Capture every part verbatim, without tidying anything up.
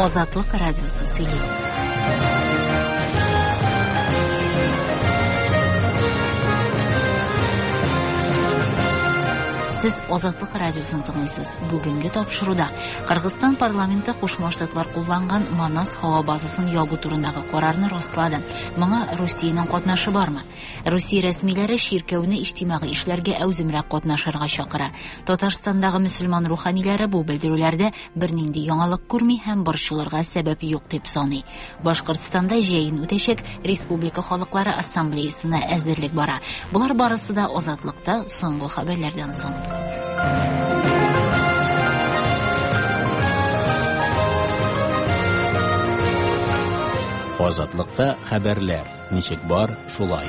Азатлык радиосы сөйли. Сез Азатлык радиосын тыңлыйсыз. Бүгенге тапшыруда Кыргызстан парламенты Кушма Штатлар кулланган Манас һава базасын ябу турындагы карарны раслады. Моңа Русиянең катнашы бармы? Русия рәсмиләре ширкәүне иҗтимагый эшләргә әүземрәк катнашырга чакыра. Татарстандагы мөселман руханиләре бу белдерүләрдә бернинди яңалык күрми һәм борчылырга сәбәп юк дип саный. Башкортстанда җәен үтәчәк Республика Халыклары Ассамблеясына әзерлек бара. Булар барысы да Азатлыкта соңгы хәбәрләрдән соң. Азатлыкта хәбәрләр. Ничек бар, шулай.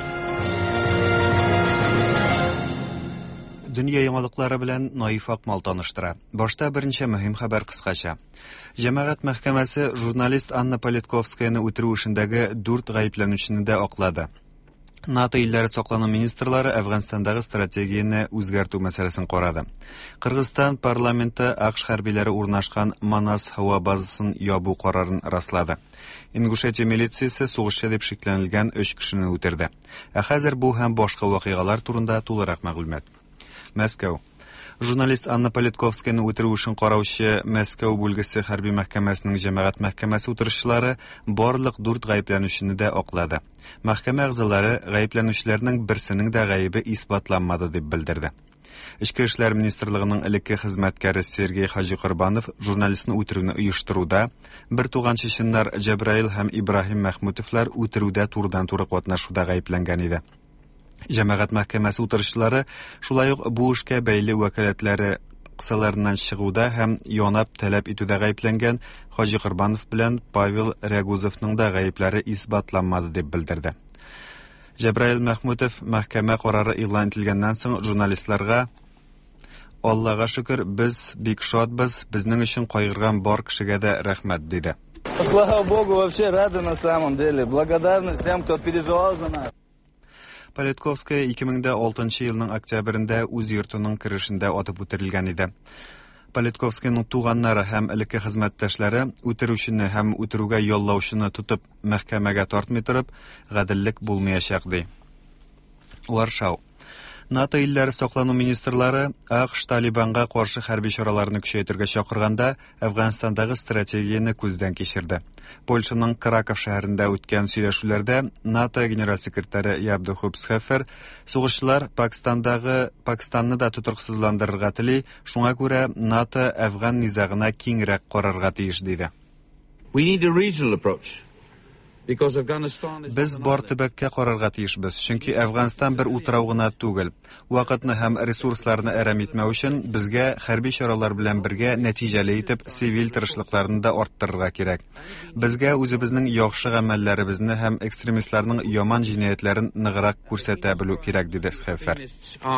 Дөнья яңалыклары белән Наиф Акмал таныштыра. Башта беренче мөһим хәбәр кыскача. Җәмәгать мәхкәмәсе журналист Анна Политковскаяны үтерү эшендәге дүрт гаепләнүчене дә аклады. НАТО илләре саклану министрлары Әфганстандагы стратегияне үзгәртү мәсьәләсен карады. Кыргызстан парламенты АКШ хәрбиләре урнашкан Манас һава базасын ябу карарын раслады. Ингушетия милициясе сугышчы дип шикләнелгән өч кешене үтерде. Ә хәзер бу һәм башка вакыйгалар турында тулырак мәгълүмат. Мәскәү. Журналист Анна Политковскаяны үтерү өчен караучы Мәскәү бүлгесе хәрби мәхкәмәсенең җәмәгать мәхкәмәсе утырышлары барлык дүрт гаепләнүчене дә аклады. Мәхкәмә әгъзалары гаепләнүчеләрнең берсенең дә гаебе исбатланмады дип белдерде. Ичке эшләр министрлыгының элекке хезмәткәре Сергей Хаҗикорбанов журналистны үтерүне оештыруда, бер туган чеченнар Җәбраил һәм Ибраһим Мәхмүтовлар үтерүдә турыдан-туры катнашуда гаепләнгән иде. Җәмәгать мәхкәмәсе утырышлары шулай ук бу эшкә бәйле вәкаләтләре кысаларыннан чыгуда һәм янап таләп итүдә гаепләнгән Хаҗикорбанов белән Павел Рягузовның да гаепләре исбатланмады дип белдерде. Җәбраил Мәхмүтов мәхкәмә карары игълан ителгәннән соң журналистларга Аллага шөкер, без бик шатбыз, безнең өчен кайгырган бар кешегә дә рәхмәт диде. Слава Богу, вообще рады на самом деле. Благодарны всем, кто переживал за нас. Политковская ике мең алтынчы елның октябрендә үз йортының керешендә атып үтерелгән иде. Политковскийның туганнары һәм элекке хезмәттәшләре үтерүчене һәм үтерүгә яллаучыны тотып мәхкәмәгә тартмый торып, гаделлек булмаячак ди. Варшау. НАТО илләре саклану министрлары АКШ Талибанга каршы хәрби чараларны көчәйтергә чакырганда Әфганстандагы стратегияне күздән кичерде. Польшаның Краков шәһәрендә үткән сөйләшүләрдә НАТО генераль секретаре Ябдухуб Схефер сугышчылар Пакистандагы Пакистанны да тутырксызландырырга тели, шуңа күрә НАТО Әфган низагына киңрәк карарга тиеш диде. We need a regional approach. Без бар төбәккә карарга тиешбез, чөнки Әфганстан бер утрау гына түгел. Вакытны һәм ресурсларны әрәм итмәү өчен безгә хәрби чаралар белән бергә нәтиҗәле итеп цивил тырышлыкларны да арттырырга кирәк. Безгә үзебезнең яхшы гамәлләребезне һәм экстремистларның яман җинаятларын ныграк күрсәтә белү кирәк, диде Схефер.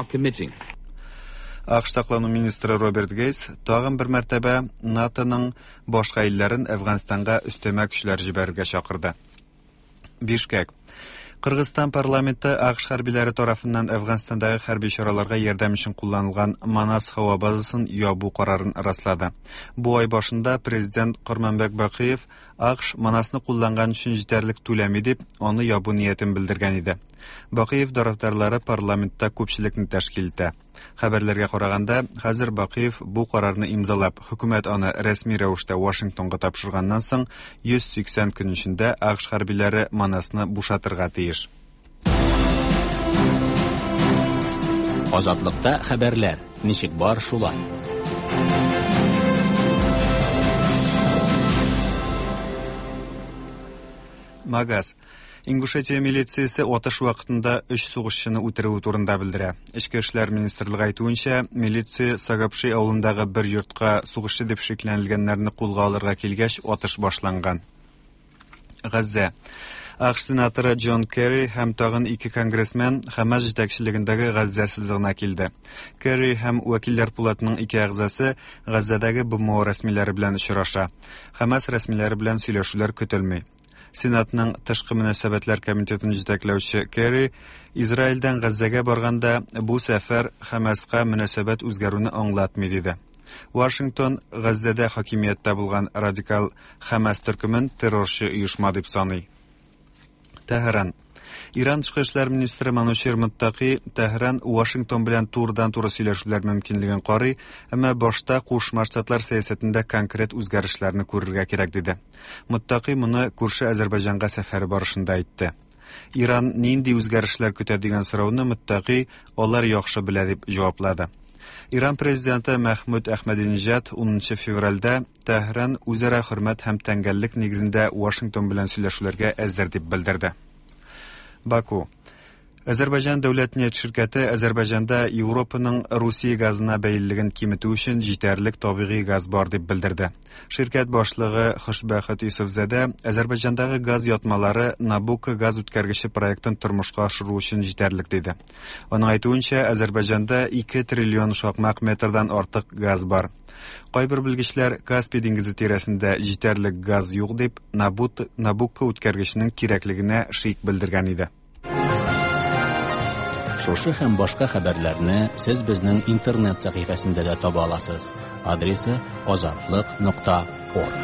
АКШ саклану министры Роберт Гейс тагын бер мәртәбә НАТОның башка илләрен Әфганстанга өстәмә көчләр җибәрергә чакырды. Бишкек. Кыргызстан парламенты АКШ хәрбиләре тарафыннан Әфганстандагы хәрби чараларга ярдәм өчен кулланылган Манас һава базасын ябу карарын раслады. Бу ай башында президент Курманбек Бакыев АКШ Манасны кулланган өчен җитәрлек түләми дип, аны ябу ниятен белдергән иде. Бакыев тарафдарлары парламентта күпчелекне тәшкил итә. Хәбәрләргә караганда, хәзер Бакыев бу карарны имзалап, хөкүмәт аны рәсми рәвештә Вашингтонга тапшырганнан соң йөз сиксән көн эчендә АКШ хәрбиләре Манасны бушатырга тиеш. Азатлыкта хәбәрләр. Ничек бар, шулай. Магаз. Ингушетия милициясе атыш вакытында өч сугышчыны үтерү турында белдерә. Ичке эшләр министрлыгы әйтүенчә, милиция Сагапши авылындагы бер йортка сугышчы дип шикләнелгәннәрне кулга алырга килгәч, атыш башланган. Газза. АКШ сенаторы Джон Керри һәм тагын ике конгрессмен Хәмас җитәкчелегендәге Газза сызыгына килде. Керри һәм вәкилләр пулатының ике әгъзасы Газзадагы БМО рәсмиләре белән очраша. Хәмас рәсмиләре белән сөйләшүләр көтелми. Сенатның тышкы мөнәсәбәтләр комитетын җитәкләүче Керри Израильдән Газзага барганда бу сәфәр Хәмаска мөнәсәбәт үзгәрүне аңлатмый диде. Вашингтон Газзада хакимияттә булган радикал Хамас төркемен террорчы оешма дип саный. Тәһран. Иран тышкы эшләр министры Манушер Муттаки Тәһран Вашингтон белән турыдан-туры сөйләшүләр мөмкинлеген карый, әмма башта Кушма Штатлар сәясәтендә конкрет үзгәрешләрне күрергә кирәк диде. Муттаки моны күрше Азәрбайҗанга сәфәре барышында әйтте. Иран нинди үзгәрешләр көтә дигән сорауны Муттаки алар яхшы белә дип җаваплады. Иран президенты Мәхмүд Әхмәдинеҗад унынчы февральдә Тәһран үзара хөрмәт һәм тәңгәллек нигезендә Вашингтон белән сөйләшүләргә әзер дип белдерде. Баку. Азәрбайҗан дәүләт нефть ширкәте Азәрбайҗанда Европаның Русия газына бәйлелеген киметү өчен җитәрлек табигый газ бар дип белдерде. Ширкәт башлыгы Хушбәхет Юсуфзадә Азәрбайҗандагы газ ятмалары Набука газ үткәргече проектын тормышка ашыру өчен җитәрлек диде. Аның әйтүенчә, Азәрбайҗанда ике триллион шакмак метрдан артык газ бар. Кайбер белгечләр Каспий диңгезе тирәсендә җитәрлек газ юк дип Набука үткәргечнең кирәклегенә шик белдергән иде. Шушы һәм башка хәбәрләрне сез безнең интернет сәхифәсендә дә таба аласыз. Адресы азатлык нокта орг.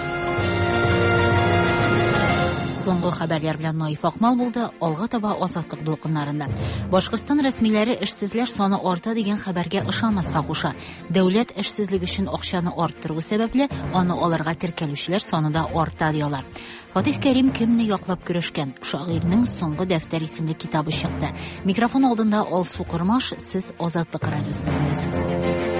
Соңгы хәбәрләр белән Наиф Акмал булды. Алга таба азатлык дулкыннарында. Башкортстан рәсмиләре эшсезләр саны арта дигән хәбәргә ышанмаска куша. Дәүләт эшсезлеге өчен акчаны арттыру сәбәпле аны алырга теркәлүчеләр саны да арта диялар. Фатих Кәрим кемне яклап көрәшкән? Шагыйрьнең соңгы дәфтәр исемле китабы чыкты. Микрофон алдында Алсу Кырмаш, сез Азатлык радиосын dinләйсез.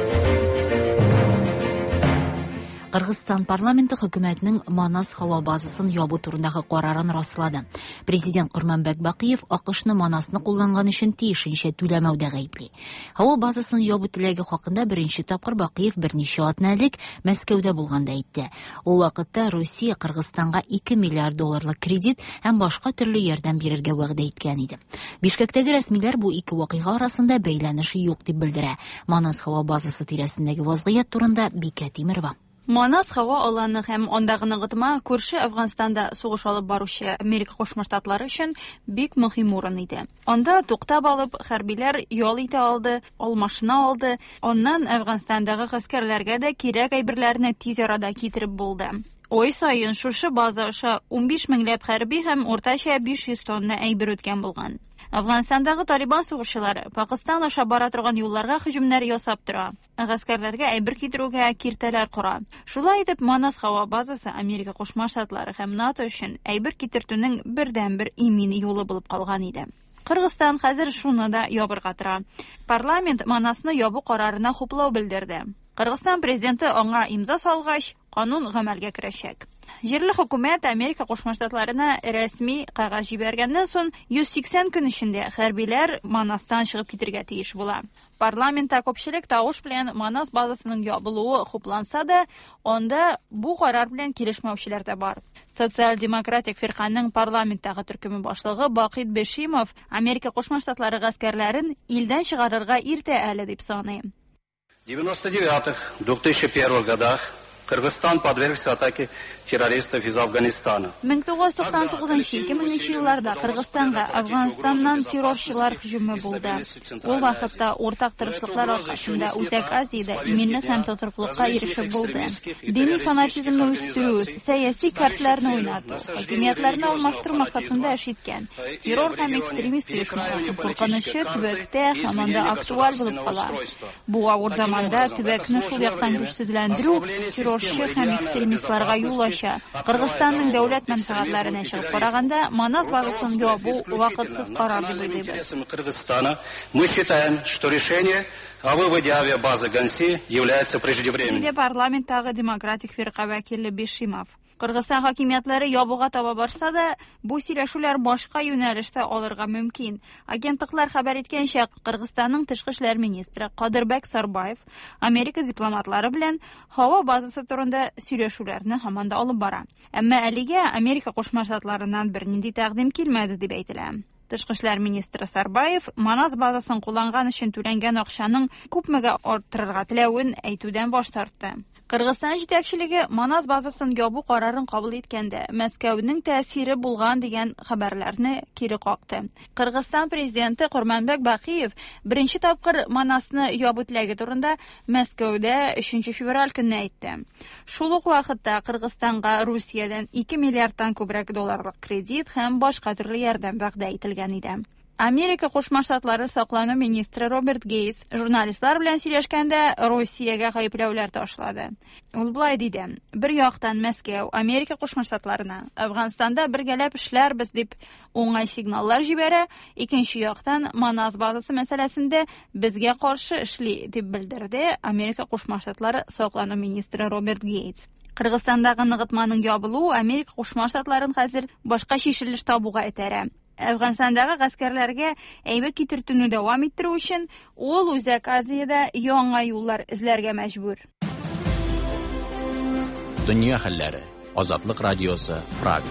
Кыргызстан парламенты хөкүмәтнең Манас һава базасын ябу турындагы карарын раслады. Президент Курманбек Бакиев АКШны Манасны кулланган өчен тиешенчә түләмәүдә гаепли. Һава базасын ябу теләге хакында беренче тапкыр Бакиев берничә атна элек Мәскәүдә булганда әйтте. Ул вакытта Россия Кыргызстанга ике миллиард долларлык кредит һәм башка төрле ярдәм бирергә вәгъдә иткән иде. Бишкәктәге рәсмиләр бу ике вакыйга арасында бәйләнеш юк дип белдерә. Манас һава базасы тирәсендәге вазгыять турында Бикә Тимерова. Манас һава аланы һәм андагы ныгытма күрше Әфганстанда сугыш алып баручы Америка Кушма Штатлары өчен бик мөһим урын иде. Анда туктап алып, хәрбиләр ял итә алды, алмашына алды. Аннан Әфганстандагы гаскәрләргә дә кирәк әйберләрне тиз арада китереп булды. Ой сайын шушы база аша ун биш меңләп хәрби һәм уртача биш йөз тонна әйбер үткән булган. Әфганстандагы Талибан сугышчылары Пакистан аша бара торган юлларга һөҗүмнәр ясап тора. Гаскәрләргә әйбер китерүгә киртәләр кора. Шулай итеп, Манас һава базасы Америка Кушма Штатлары һәм НАТО өчен әйбер китертүнең бердән-бер имин юлы булып калган иде. Кыргызстан хәзер шуны да ябырга тора. Парламент Манасны ябу карарына хуплау белдерде. Кыргызстан президенты аңа имза салгач, канун гамәлгә керәчәк. Җирле хөкүмәт Америка Кушма Штатларына рәсми кагаз җибәргәннән соң йөз сиксән көн эчендә хәрбиләр Манастан чыгып китәргә тиеш була. Парламентта күпчелек тавыш белән Манас базасының ябылуы хупланса да, анда бу карар белән килешмәүчеләр дә бар. Социал-демократик фирканың парламенттагы төркеме башлыгы Бакит Бешимов Америка Кушма Штатлары гаскәрләрен илдән чыгарырга иртә әле дип саный. В девяносто девятых — две тысячи первых годах Кыргызстан подвергся атаке террористов из Афганистана. мең тугыз йөз туксан тугызынчы - ике меңнче елларда Кыргызстанга Афганистаннан террорчылар һөҗүме булды. Ул вакытта уртак тырышлыклар аркасында Үзәк Азиядә иминлек һәм тотрыклыкка ирешеп булды. Дини фанатизмны үстерү, сәяси картларны уйнату, хакимиятләрне алмаштыру максатында эш иткән. Террор һәм экстремист оешмаларның куркынычы төбәктә һаман да актуаль булып кала. Бу авыр заманда төбәкне шул яктан көчсезләндерү террорчы һәм экстремистларга юл ача. Кыргызстанның дәүләт мәнфәгатьләренә чыгып караганда Манас базасын ябу вакытсыз карар дип уйлыйбыз. Мы считаем, что решение о выводе авиабазы Ганси является преждевременным. Парламенттагы демократик фирка вәкиле Бешимов. Кыргызстан хакимиятләре ябуга таба барса да, бу сөйләшүләр башка юнәлештә алырга мөмкин. Агентлыклар хәбәр иткәнчә, Кыргызстанның тышкы эшләр министры Кадырбек Сарбаев Америка дипломатлары белән һава базасы турында сөйләшүләрне һаман да алып бара. Әмма әлегә Америка Кушма Штатларыннан бернинди тәкъдим килмәде дип әйтелә. Тышкы эшләр министры Сарбаев Манас базасын кулланган өчен түләнгән акчаның күпмегә арттырырга теләвен әйтүдән баш тартты. Кыргызстан җитәкчелеге Манас базасын ябу карарын кабул иткәндә Мәскәүнең тәэсире булган дигән хәбәрләрне кире какты. Кыргызстан президенты Курманбек Бакиев беренче тапкыр Манасны ябу теләге турында Мәскәүдә өченче февраль көнне әйтте. Шул ук вакытта Кыргызстанга Русиядән ике миллиардтан күбрәк долларлык кредит һәм башка төрле ярдәм вәгъдә ителгән иде. Америка Кушма Штатлары саклану министры Роберт Гейтс журналистлар белән сөйләшкәндә Россиягә гаепләүләр ташлады. Ул булай диде: "Бер яктан Мәскәү Америка Кушма Штатларына Әфганстанда бергәләп эшләрбез дип уңай сигналлар җибәрә, икенче яктан Манас базасы мәсьәләсендә безгә каршы эшли", дип белдерде Америка Кушма Штатлары саклану министры Роберт Гейтс. Кыргызстандагы ныгытманың ябылуы Америка Кушма Штатларын хәзер башка чишелеш табуга этәрә. Әфганстандагы гаскәрләргә әйбер китертүне дәвам иттерү өчен ул Үзәк Азиядә яңа юллар эзләргә мәҗбүр. Дөнья хәлләре. Азатлык радиосы, Прага.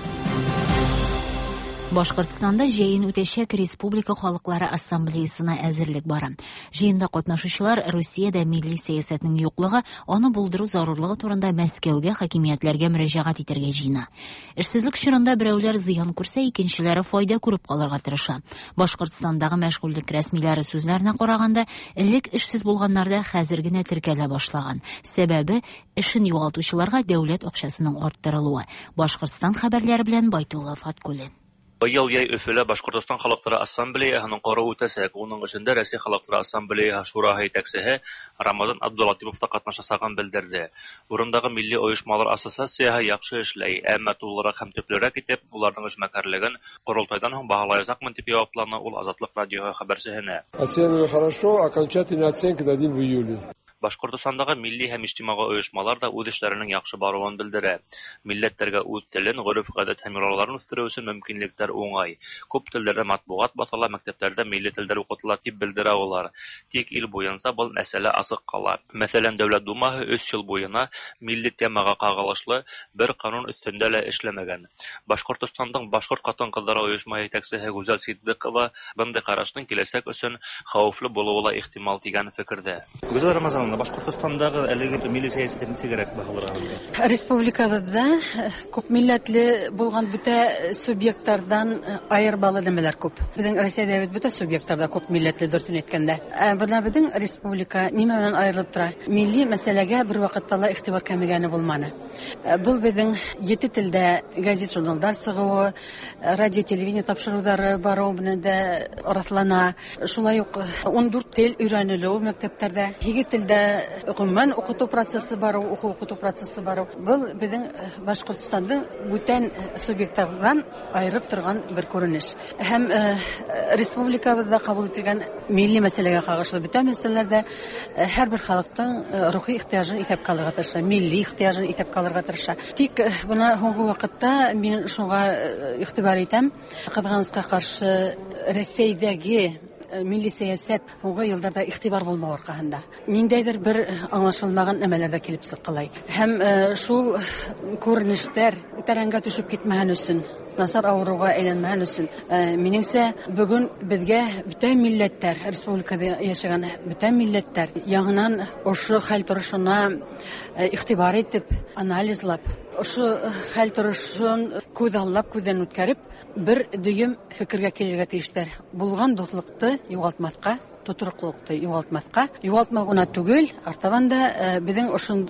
Башкортстанда җәен үтәчәк Республика Халыклары Ассамблеясына әзерлек бара. Җыенда катнашучылар Россиядә милли сәясәтнең юклыгы, аны булдыру зарурлыгы турында Мәскәүгә хакимиятләргә мөрәҗәгать итәргә җыена. Эшсезлек чорында берәүләр зыян күрсә, икенчеләре файда күреп калырга тырыша. Башкортстандагы мәшгульлек рәсмиләре сүзләренә караганда, элек эшсез булганнарда хәзер генә теркәлә башлаган. Сәбәбе эшен югалтучыларга дәүләт акчасының арттырылуы. Башкортстан хәбәрләре белән Байтулла Фаткуллин. Быел яй Өфөлә Башкортстан Халыклары Ассамблеяһының карау үтәсәк, уның эчендә Россия Халыклары Ассамблеяһы шураһы итәкчесе Рамазан Абдулатипов та катнашасаган белдерде. Урындагы милли оешмалар ассоциацияһы яхшы эшләй, әмма тулырак һәм төплерәк итеп, уларның эшмәкәрлеген курултайдан һоң багалаячакмын дип җавапланы ул Азатлык радиоһы хәбәрчесенә. Оцениваю хорошо, окончательная оценка дадим в июле. Башкортостандагы милли һәм иҗтимагый оешмалар да үз эшләренең яхшы баруын белдерә. Милләттәргә үз телен, гореф-гадәт һәм йолаларын үстерү өчен мөмкинлекләр уңай. Күп телләрдә матбугат басыла, мәктәпләрдә милли телдәр укытыла дип белдерә улар. Тик ил буенча бу мәсьәлә асык кала. Мәсәлән, Дәүләт Думаһы өч ел буена милли темага кагылышлы бер канун өстендә лә эшләмәгән. Башкортостандың Башкорт хатын-кызлары оешма җитәкчесе Гүзәл Сиддыйкова бындай карашның киләсәк өчен хәвефле булуы ихтимал дигән фикердә. Гүзәл Рамазановна, Башкортостандагы әлеге милли сәясәтне ничегрәк баһаларга? Республикабызда күп милләтле булган бүтә субъектлардан аербалы нәмәләр күп. Безнең Россиядә бит бүтә субъектларда күп милләтле дөртен әйткәндә. Бына безнең республика нимә белән аерылып тора? Милли мәсьәләгә бер вакытта ла игътибар кәмегәне булманы. Бу безнең ете телдә газет журналдар сыгуы, радио телевидение тапшырулары бару белән дә раслана. Шулай ук ун дүрт тел өйрәнелү мәктәпләрдә, егерме телдә гомумән укыту процессы бару, уку укыту процессы бару. Бу безнең Башкортстандың бүтән субъектлардан аерып торган бер күренеш. Һәм республикабызда кабул ителгән милли мәсьәләгә кагышлы бүтән мәсьәләләрдә һәрбер халыктың рухи ихтияҗын исәпкә алырга тырыша, милли ихтияҗын исәпкә алырга тырыша. Тик буны һуңгы вакытта мин шуңа игътибар итәм. Кызганычка каршы Россиядәге милли сәясәт һуңгы елларда игътибар булмау аркасында ниндәйдер бер аңлашылмаган нәмәләрдә килеп сыккылай. Һәм шул күренештәр тәрәнгә төшеп китмәһен өчен, насар авыруга әйләнмәһен өчен, минеңсә, бүген безгә бүтән милләттәр, республикада яшәгән бүтән милләттәр яңадан ошо хәл торышына игътибар итеп, анализлап, ошо хәл торышын күз аллап, күздән үткәреп, бер дөйем фикергә килергә тиештәр. Булган дуслыкты югалтмаска, тотырлыкты югалтмаска, югалтмау гына түгел, артабан да безнең ошын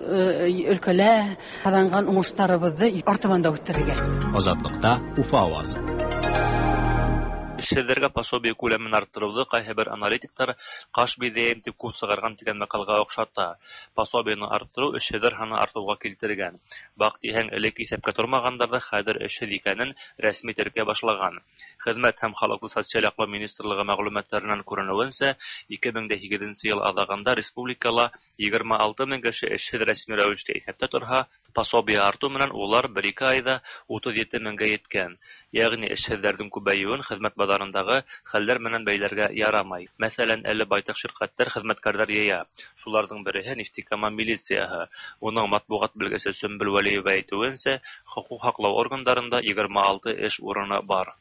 өлкәлә каданган уңыштарыбызны артабан да үстерергә. Азатлыкта Уфа авазы. Эшчеләргә пособие күләмен арттыруды кайһы бер аналитиклар каш бидәем дип күп сыгарган дигән мәкалга охшата. Пособиены арттыру эшчеләр ханы артуга килтергән. Вакытыһен элек исәпкә тормаганнарда хәзер эшчел икәнен рәсми теркә башлаган. Хезмәт һәм халыклы социаль яклау министрлыгы мәгълүматларыннан күренүенчә, ике мең җиденче ел азагында республикала егерме алты мең кеше эшчел рәсми рәвештә исәптә торһа, пособие арту менән улар бер-ике айда утыз җиде меңгә yeткән. Ягъни эшчеләрнең күбәюен хезмәт базарындагы хәлләр менән бәйләргә ярамай. Мәсәлән, әле байтак ширкәтләр хезмәткәрләр яя. Шуларның береһе Нефтекама милицияһы. Уның матбугат белгесе Сөмбел Вәлиева әйтүенчә, хокук һаклау органнарында егерме алты эш урыны бар. Чынлап та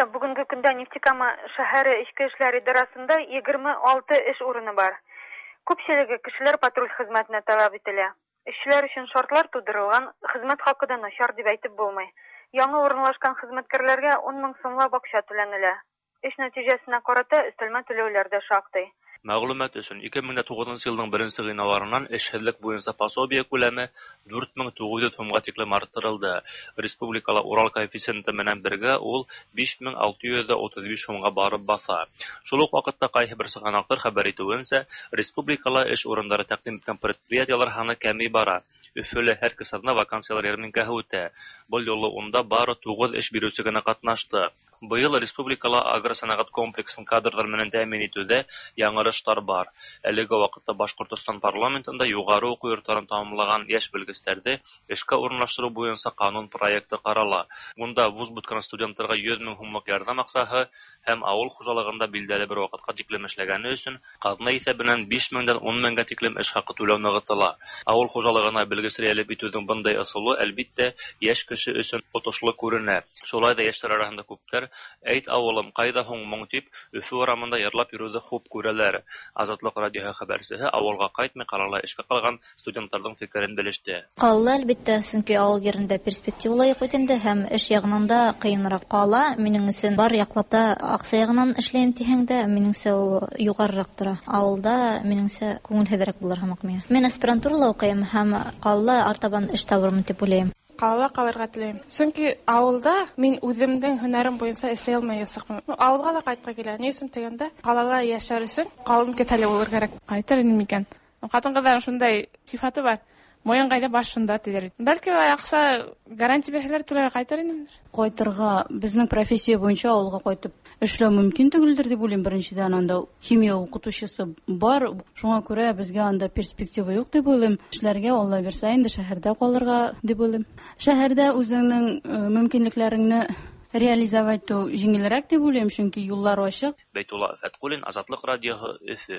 бүгенге көндә Нефтекама шәһәре эчке эшләр идарәсендә егерме алты эш урыны бар. Күпчелеге кешеләр патруль хезмәтенә таләп ителә. Эшчеләр өчен шартлар тудырылган, хезмәт хакы да начар дип әйтеп булмый. Яңа урынлашкан хезмәткәрләргә ун мең сумлап акча түләнелә. Эш нәтиҗәсенә карата өстәлмә түләүләр дә шактый. Мәгълүмат өчен ике мең тугызынчы елның беренче гыйнварыннан эшһезлек буенча пособие күләме дүрт мең тугыз йөз сумга тиклем арттырылды. Республикала Урал коэффициенты менән бергә ул биш мең алты йөз утыз биш сумга барып баса. Шул ук вакытта кайбер сыгынаклар хәбәр итүенчә, республикала эш урыннары тәкъдим иткән предприятиеләр саны кәми бара. Өфөлә һәр кысасына вакансиялар ярминкәһе үтә. Бу юлы унда бары тугыз эш бирүче генә катнашты. Быел республикала агросәнәгать комплексын кадрлар менән тәэмин итүдә яңарышлар бар. Әлеге вакытта Башкортстан парламентында югары уку йортларын тәмамлаган яшь белгечләрне эшкә урнаштыру буенча канун проекты карала. Монда вуз беткән студентларга йөз мең сумлык ярдәм акчасы һәм авыл хуҗалыгында билдәле бер вакытка тиклем эшләгәне өчен казна исәбеннән биш меңдән ун меңгә тиклем эш хакы түләү ныгытыла. Авыл хуҗалыгына белгечләр итүнең бундай ысулы әлбиттә яшь кеше өчен отышлы күренә. Шулай да яшьләр арасында күптәр әйт авылым кайда һуң моң дип Өфө урамында ярлап йөрүде хуп күрәләр. Азатлык радиоһы хәбәрчесе авылга кайтмый калала эшкә калган студентларның фикерен белеште. Калла әлбиттә, чөнки авыл yerində перспективалы юк инде һәм эш ягынан да кыенрак кала. Минең өчен бар яклап та акча ягынан эшләйм дигән дә минеңсә ул югарырак тора. Авылда минеңсә күңелһезрәк булыр һәм акмый. Мин аспирантурада укыйм һәм калла артабан эш табырмын дип уйлыйм. Калала калырга теләйм. Чөнки авылда мин үземнең һөнәрем буенча эшләй алмый ясакмын. Авылга да кайтырга килә. Ни өчен дигәндә, калала яшәр өчен калын кефәле булыр кирәк. Кайтыр инде микән. Хатын-кызлар шундай сифаты бар. Моян кайда башында диләр. Бәлки акча гарантия бирәләр түләгә кайтыр инде. Кайтырга безнең профессия буенча авылга кайтып эшләү мөмкин түгелдер дип уйлыйм. Беренчедән анда химия укытучысы бар. Шуңа күрә безгә анда перспектива юк дип уйлыйм. Эшләргә Алла бирсә инде шәһәрдә калырга дип уйлыйм. Шәһәрдә үзеңнең мөмкинлекләреңне реализовать итү җиңелрәк дип уйлыйм, чөнки юллар ачык. Бәйтулла Фәткулин, Азатлык радиоһы, Өфө.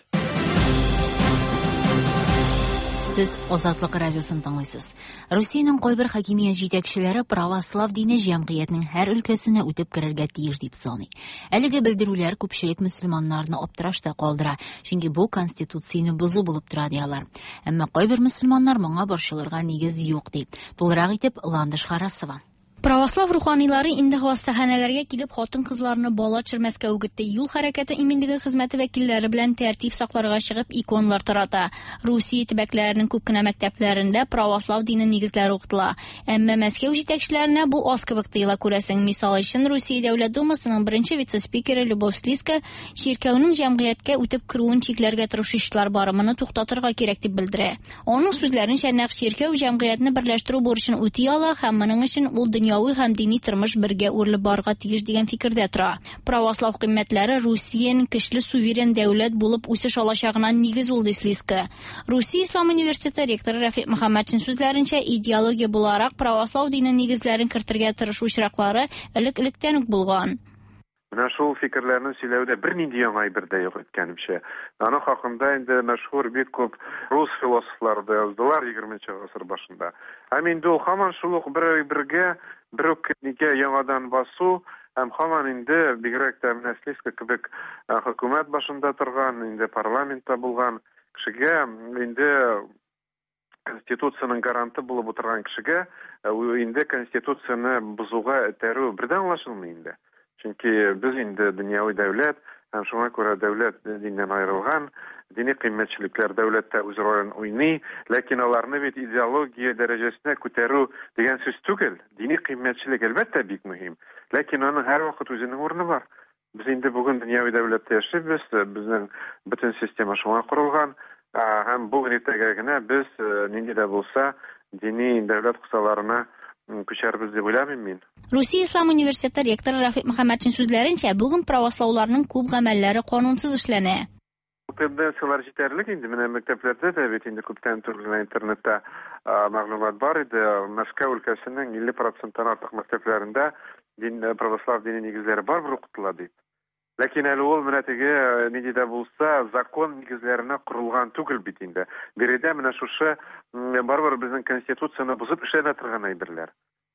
Сез Азатлык радиосын тыңлыйсыз. Русиянең кайбер хакимият җитәкчеләре православ дине җәмгыятьнең һәр өлкәсенә үтеп керергә тиеш дип саный. Әлеге белдерүләр күпчелек мөселманнарны аптырашта калдыра, чөнки бу конституцияне бозу булып тора диялар. Әмма кайбер мөселманнар моңа борчылырга нигез юк ди. Тулырак итеп Ландыш Харасова. Православ руханилары инде хастаханәләргә килеп хатын-кызларны бала төшермәскә үгетте. Юл хәрәкәте иминлеге хезмәте вәкилләре белән тәртип сакларга чыгып иконлар тарата. Русия төбәкләренең күп кенә мәктәпләрендә православ дине нигезләре укытыла. Әмма Мәскәү җитәкчеләренә бу аз кебек тоела күрәсең. Мисал өчен Русия Дәүләт Думасының беренче вице-спикеры Любовь Слизка чиркәүнең җәмгыятькә үтеп керүен чикләргә тырышучылар барымыны туктатырга кирәк дип белдерә. Аның сүзләренчә, нәкъ чиркәү җәмгыятьне берләштерү бурычын үти ала һәм моның өчен ул дөньяви һәм дини тормыш бергә үрелеп барырга тиеш дигән фикердә тора. Православ кыйммәтләре Русиянең көчле суверен дәүләт булып үсеш алачагына нигез ул ди Слизка. Русия Ислам университеты ректоры Рафик Мөхәммәтшин сүзләренчә, идеология буларак православ дине нигезләрен кертергә тырышу очраклары элек-электән үк булган. Менә шул фикерләрне сөйләүдә бернинди яңа әйбер юк иткәнемчә. Аның хакында инде мәшһүр бик күп рус философлары да яздылар егерменче гасыр башында. Һәм инде ул һаман шул ук бер бергә бер үк нигә яңадан басу һәм һаман инде бигрәк тә Слизка кебек хөкүмәт башында торган, инде парламентта булган кешегә, инде конституцияның гаранты булып утырган кешегә инде конституцияны бозуга этәрү бердән аңлашылмый инде. Чөнки без инде дөньяви дәүләт, һәм шуңа күрә дәүләт диннән аерылган, дини кыйммәтчелекләр дәүләттә үз ролен уйный, ләкин аларны бит идеология дәрәҗәсенә күтәрү дигән сүз түгел. Дини кыйммәтчелек әлбәттә бик мөһим, ләкин аның һәр вакыт үзенең урыны бар. Без инде бүген дөньяви дәүләттә яшибез, безнең бөтен система шуңа корылган, һәм бу иртәгә генә без нинди дә булса дини дәүләт кысаларына күчәрбез дип уйламыйм мин. Русия Ислам университеты ректоры Рафик Мөхәммәтшин сүзләренчә, бүген правослауларның күп гамәлләре канунсыз эшләнә. Тенденциялар җитәрлек инде, менә мәктәпләрдә дә бит инде күптән түгел интернетта мәгълүмат бар иде. Мәскәү өлкәсенең илле проценттан артык мәктәпләрендә дин православ дине нигезләре бар бер укытыла ди. Ләкин әле ул менә теге нинди дә булса закон нигезләренә корылган түгел бит инде. Биредә менә шушы барбар безнең конституцияны бозып эшләнә торган әйберләр.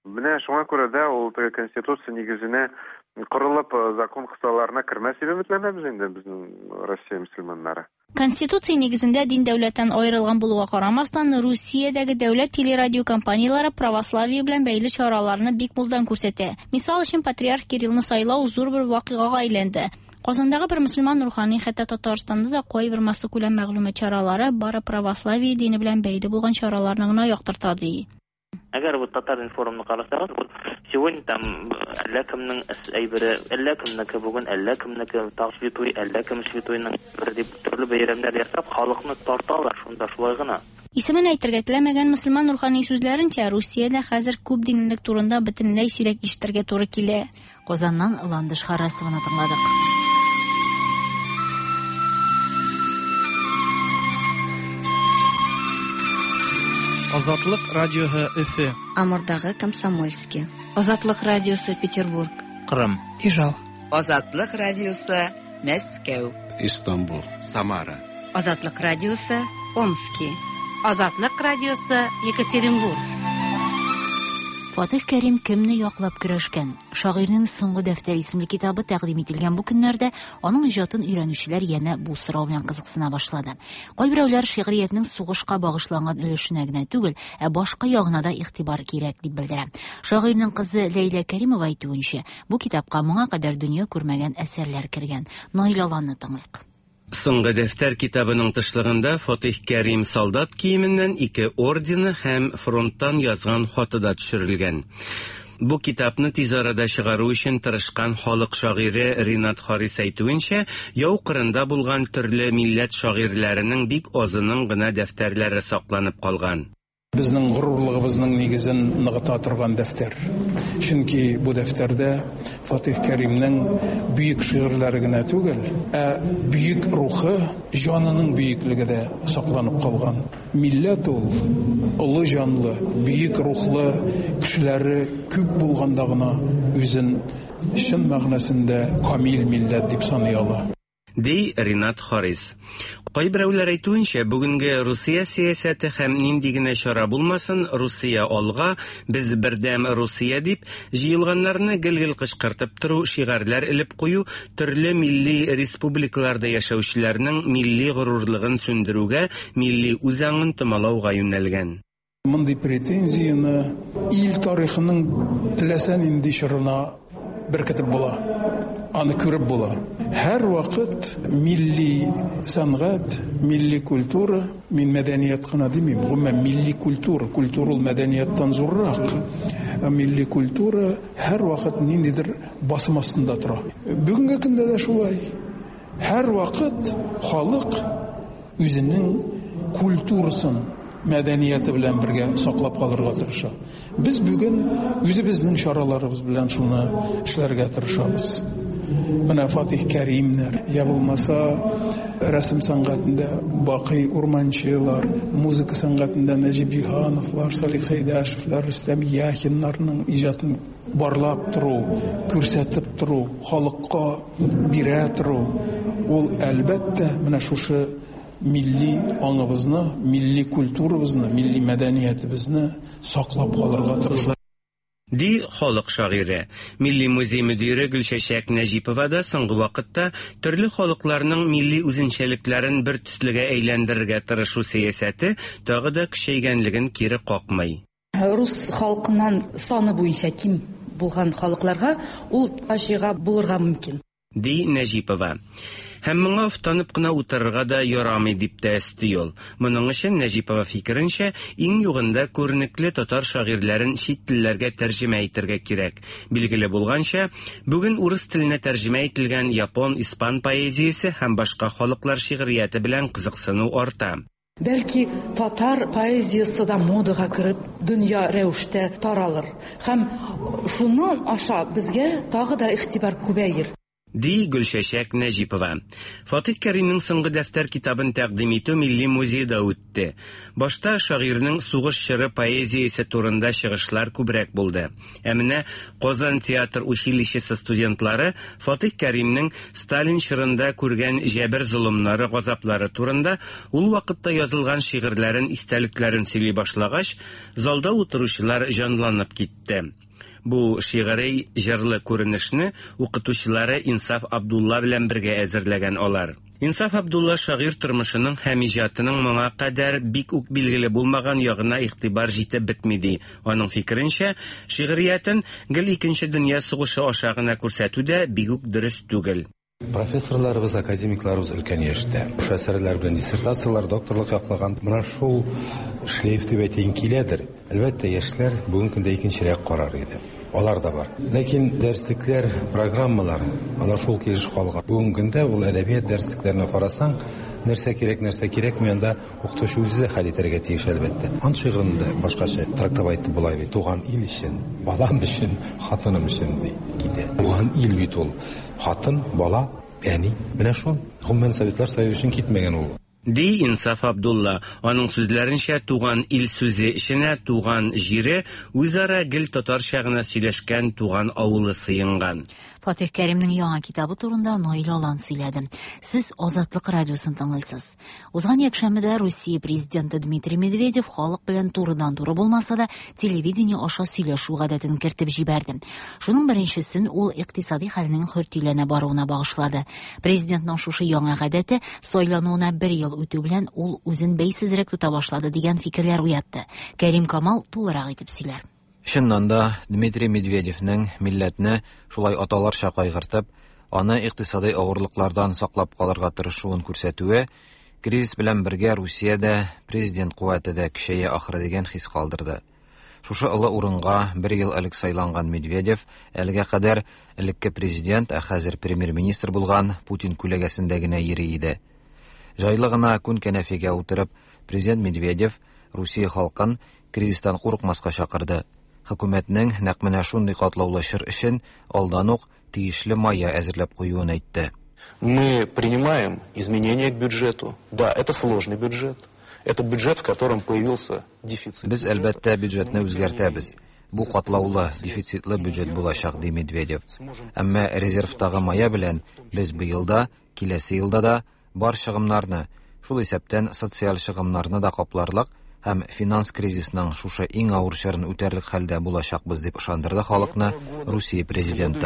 Менә шуңа күрә дә ул конституция нигезенә корылып закон кысаларына кермәс дип өметләнәбез инде безнең Россия мөселманнары. Конституция нигезендә дин дәүләттән аерылган булуга карамастан, Русиядәге дәүләт телерадио компанияләре православие белән бәйле чараларны бик мулдан күрсәтә. Мисал өчен патриарх Кириллны сайлау зур бер вакыйгага әйләнде. Казандагы бер мөселман рухани, хәтта Татарстанда да кайбер массу күләм мәгълүмат чаралары бары православие дине белән бәйле булган чараларны гына яктырта ди. Әгәр бу татар информны карасагыз, сегодня там әллә кемнең әйбере, әллә кемнеке бүген, әллә кемнеке ташвитуй, әллә кем швитуйның бер дип төрле бәйрәмнәр ясап, халыкны тарталар, шунда шулай гына. Исемен әйтергә теләмәгән мөселман рухани сүзләренчә, Русиядә хәзер күп динлек турында бөтенләй сирәк ишетергә туры килә. Казаннан Ландыш Харасованы тыңладык. Азатлык радиоһы Өфе. Амурдагы Комсомольский. Азатлык радиосы Петербург. Кырым. Ижау. Азатлык радиосы Мәскәү. Истанбул. Самара. Азатлык радиосы Омский. Азатлык радиосы Екатеринбург. Фатих Кәрим кемне яклап көрәшкән? Шагыйрьнең соңгы дәфтәр исемле китабы тәкъдим ителгән бу көннәрдә аның иҗатын өйрәнүчеләр янә бу сорау белән кызыксына башлады. Кайберәүләр шигъриятның сугышка багышланган өлешенә генә түгел, ә башка ягына да игътибар кирәк дип белдерә. Шагыйрьнең кызы Ләйлә Кәримова әйтүенчә, бу китапка моңа кадәр дөнья күрмәгән әсәрләр кергән. Наил Аланны тыңлыйк. Соңгы дәфтәр китабының тышлыгында Фатих Кәрим солдат киеменнән ике ордены һәм фронттан язган хаты да төшерелгән. Бу китапны тиз арада чыгару өчен тырышкан халык шагыйре Ринат Харис әйтүенчә, яу кырында булган төрле милләт шагыйрьләренең бик азының гына дәфтәрләре сакланып калган. Безнең горурлыгыбызның нигезен ныгыта торган дәфтәр. Чөнки бу дәфтәрдә Фатих Кәримнең бөек шигырьләре генә түгел, ә бөек рухы, җанының бөеклеге дә сакланып калган. Милләт ул улы җанлы, бөек рухлы кешеләре күп булганда гына үзен чын мәгънәсендә камил милләт дип саный ала. Ди Ринат Харис. Кайберәүләр әйтүенчә, бүгенге Русия сиясәте һәм нинди генә чара булмасын, Русия алга, без бердәм Русия дип, җыелганнарны гел-гел кычкыртып тору, шигырьләр элеп кую, төрле милли республикаларда яшәүчеләрнең милли горурлыгын сүндерүгә, милли үзаңын томалауга юнәлгән. Мондый претензияны ил тарихының теләсән инде чорына беркетеп була. Аны күреп була. Һәр вакыт милли сәнгать, милли культура, мин мәдәният кына димим, гомумән милли культура, культура ул мәдәнияттан зуррак. Милли культура һәр вакыт ниндидер басым астында тора. Бүгенге көндә дә шулай. Һәр вакыт халык үзенең культурасын, мәдәнияты белән бергә саклап калырга тырыша. Без бүген үзебезнең чараларыбыз белән шуны эшләргә тырышабыз. Менә Фатих Кәримнәр, я булмаса рәсем сәнгатендә Бакый Урманчылар, музыка сәнгатендә Нәҗип Җиһановлар, Салих Сәйдәшевләр, Рөстәм Яхиннарның иҗатын барлап тору, күрсәтеп тору, халыкка бирә тору, ул әлбәттә менә шушы милли аңыбызны, милли культурабызны, милли мәдәниятебезне саклап калырга тырыша. Ди халык шагыйре. Милли музей мөдире Гөлчәчәк Нәҗипова да соңгы вакытта төрле халыкларның милли үзенчәлекләрен бер төслегә әйләндерергә тырышу сәясәте тагы да көчәйгәнлеген кире какмый. Рус халкыннан саны буенча ким булган халыкларга ул ашыга булырга мөмкин. Ди Нәҗипова. Һәм моңа уфтанып кына утырырга да ярамый дип тә өстиел. Моның өчен Нәҗипова фикеренчә, иң югында күренекле татар шагыйрьләрен чит телләргә тәрҗемә итәргә кирәк. Билгеле булганча, бүген урыс теленә тәрҗемә ителгән япон, испан поэзиясе һәм башка халыклар шигърияте белән кызыксыну арта. Бәлки татар поэзиясы да модага кирип, дөнья рәвештә таралыр. Һәм шуннан аша безгә тагы да игътибар күбәер. Ди Гөлшәшәк Нәҗипова. Фатих Кәримнең соңгы дәфтәр китабын тәкъдим итү милли музейда үтте. Башта шагыйрьнең сугыш чоры поэзиясе турында чыгышлар күбрәк булды. Ә менә Казан театр училищесы студентлары Фатих Кәримнең Сталин чорында күргән җәбер золымнары, газаплары турында ул вакытта язылган шигырьләрен, истәлекләрен сөйли башлагач, залда утыручылар җанланып китте. Бу шигъри җырлы күренешне укытучылары Инсаф Абдулла белән бергә әзерләгән алар. Инсаф Абдулла шагыйрь тормышының һәм иҗатының моңа кадәр бик үк билгеле булмаган ягына игътибар җитеп бетмиди. Аның фикеренчә, шигъриятен гел икенче дөнья сугышы аша гына күрсәтү дә бик үк дөрес түгел. Профессорларыбыз, академикларыбыз өлкән яшьтә. Шу әсәрләр белән диссертациялар, докторлык яклаган. Менә шул шлейф дип әйтәйин киләдер. Әлбәттә, яшьләр бүгенге көндә икенчерәк карар иде. Алар да бар. Ләкин дәреслекләр, программалар, алар шул килеш калган. Бүгенге көндә ул әдәбият дәреслекләренә карасаң, нәрсә кирәк, нәрсә кирәк, менә укытучы үзе дә хәл итәргә тиеш әлбәттә. Ан шигырендә башкача трактовать итеп була бит. Туган ил өчен, балам өчен, хатыным өчен ди китә. Туган ил бит ул. Хатын, бала, әни, менә шул. Гомумән Советлар Союзы өчен китмәгән ул. Ди Инсаф Абдулла. Аның сүзләренчә, туган ил сүзе эченә туган җире үзара гел татарча гына сөйләшкән туган авылы сыенган. Фатих Кәримнең яңа китабы турында Наил Алан сөйләде. Сез Азатлык радиосын тыңлыйсыз. Узган якшәмбедә Россия президенты Дмитрий Медведев халык белән турыдан-туры булмаса да телевидение аша сөйләшү гадәтен кертеп җибәрде. Шуның беренчесен ул икътисади хәлнең хөртиләнә баруына багышлады. Президентның шушы яңа гадәте сайлануына бер ел үтү белән ул үзен бәйсезрәк тота башлады дигән фикерләр уятты. Кәрим Камал тулырак итеп сөйләр. Чыннан да Дмитрий Медведевнең милләтне шулай аталарча кайгыртып, аны икътисади авырлыклардан саклап калырга тырышуын күрсәтүе кризис белән бергә Русиядә президент куәте дә көчәя ахры дигән хис калдырды. Шушы олы урынга бер ел элек сайланган Медведев әлегә кадәр элекке президент, ә хәзер премьер-министр булган Путин күләгәсендә генә йөри иде. Җайлы гына күн кәнәфигә утырып, президент Медведев Русия халкын кризистан курыкмаска чакырды. Хөкүмәтнең нәкъ менә шундый катлаулы чор өчен алдан ук тиешле мая әзерләп куюын әйтте. Мы принимаем изменения к бюджету. Да, это сложный бюджет. Это бюджет, в котором появился дефицит. Без әлбәттә бюджетны үзгәртәбез. Бу катлаулы, дефицитлы бюджет булачак, ди Медведев. Әмма резервтагы мая белән без быел да, киләсе елда да бар чыгымнарны, шул исәптән социаль чыгымнарны да капларлык һәм финанс кризисның шушы иң авыр чорын үтәрлек хәлдә булачакбыз дип ышандырды халыкны Русия президенты.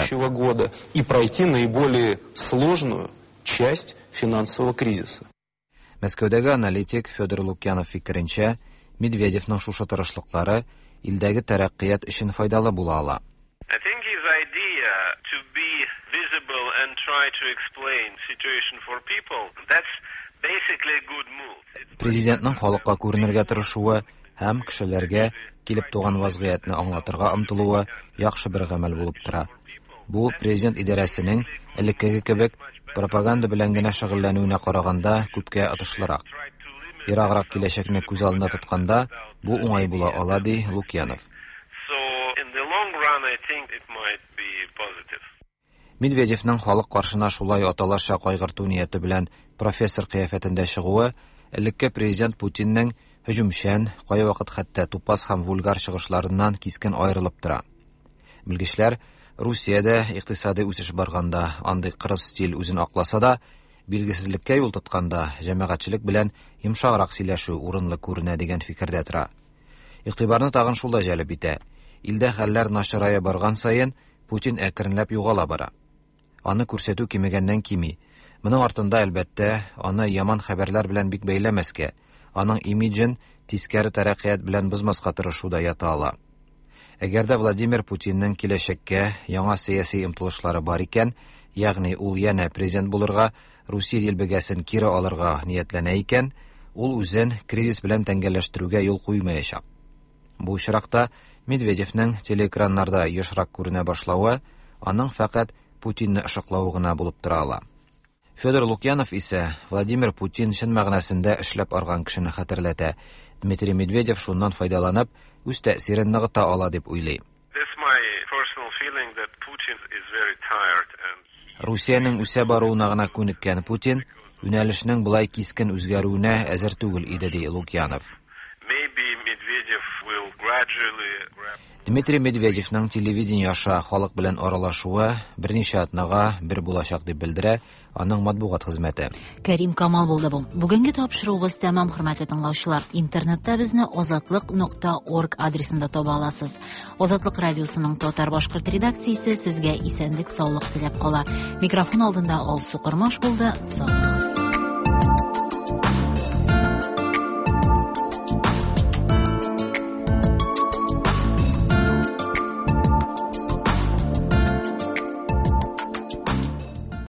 И пройти наиболее сложную часть финансового кризиса. Мәскәүдәге аналитик Федор Лукьянов фикеренчә, Медведевның шушы тырышлыклары илдәге тәрәккыят өчен файдалы була ала. I think his idea to be visible and try to explain situation for people, that's basically a good move. Президентның халыкка күренергә тырышуы һәм кешеләргә килеп туган вазгыятьне аңлатырга омтылуы яхшы бер гамәл булып тора. Бу президент идарәсенең элеккеге кебек пропаганда белән генә шөгыльләнүенә караганда күпкә отышлырак. Ераграк киләчәкне күз алдына тотканда бу уңай була ала, ди Лукьянов. Медведевның халык каршына шулай аталарча кайгырту нияте белән профессор кыяфәтендә чыгуы элекке президент Путинның һөҗүмчән, кая вакыт хәтта тупас һәм вульгар чыгышларыннан кискен аерылып тора. Белгечләр Русиядә икътисади үсеш барганда андый кырыс стиль үзен акласа да, билгесезлеккә юл тотканда җәмәгатьчелек белән йомшаграк сөйләшү урынлы күренә дигән фикердә тора. Игътибарны тагын шулда җәлеп итә. Илдә хәлләр начарая барган саен Путин әкренләп югала бара. Аны күрсәтү кимегәннән кими. Моның артында әлбәттә аны яман хәбәрләр белән бик бәйләмәскә, аның имиджен тискәре тәрәккыят белән бозмаска тырышуда ята ала. Әгәр дә Владимир Путинның киләчәккә яңа сәяси ымтылышлары бар икән, ягъни ул янә президент булырга, Русия дилбегәсен кире алырга ниятләнә икән, ул үзен кризис белән тәңгәлләштерүгә юл куймаячак. Бу очракта Медведевның телеэкраннарда ешрак күренә башлавы аның фақат Путинны ышыклауы гына булып тора ала. Федор Лукьянов исә Владимир Путин чын мәгънәсендә эшләп арган кешене хәтерләтә. Дмитрий Медведев шуннан файдаланып, үз тәэсирен ныгыта ала дип уйлый. Русиянең үсә баруына гына күнеккән Путин юнәлешнең булай кискен үзгәрүенә әзер түгел иде, ди Лукьянов. Дмитрий Медведевның телевидение аша халык белән аралашуы берничә атнага бер булачак дип белдерә аның матбугат хезмәте. Кәрим Камал булды бу. Бүгенге тапшыруыбыз тәмам, хөрмәтле тыңлаучылар. Интернетта безне азатлык нокта орг адресында таба аласыз. Азатлык радиосының татар башкорт редакциясе сезгә исәнлек, саулык теләп кала. Микрофон алдында Алсу Кырмаш булды. Сау булыгыз.